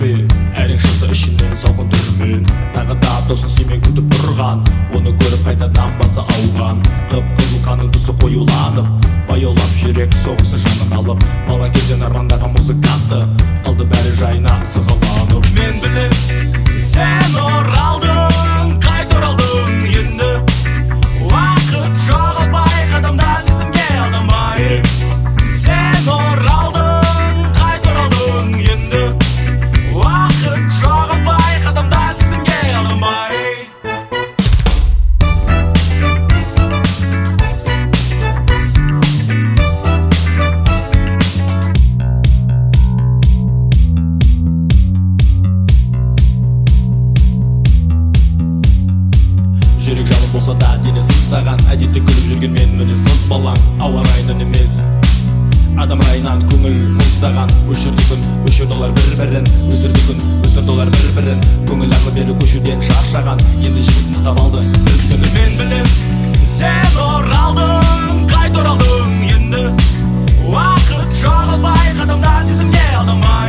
көрмей әрең шықты ішімнен салқын түрмен. Тағы да досын сүймен күтіп тұрған, оны көріп қайтадан басы ауған. Қып-қызыл қаның түсі қоюланып, баяулап жүрек соғысы жанын алып. Бала кезден армандаған музыканты қалды бәрі жайына сығаланып. Мен білем, сен оралдың, қайта оралдың енді. Уақыт жоғалмай, қадамда сезімге алдамай. Сен оралдың, қайта оралдың енді. Уақыт жоғалмай, қадамда сезімге алдамай. Жүрек жалын болса да дене сыздаған, әдетте күліп жүрген мен мінез қыз балаң. Ауа райынан емес, адам райынан көңіл мұздаған. Өшірді күн, өшірді олар бір-бірін, өсірді күн, өсірді олар бір-бірін. Көңіл арлы бері көшуден шаршаған, енді жігіт мықтап алды өздігін. Мен білем, сен оралдың, қайта оралдың енді. Уақыт жоғалмай, қадамда сезімге алдамай.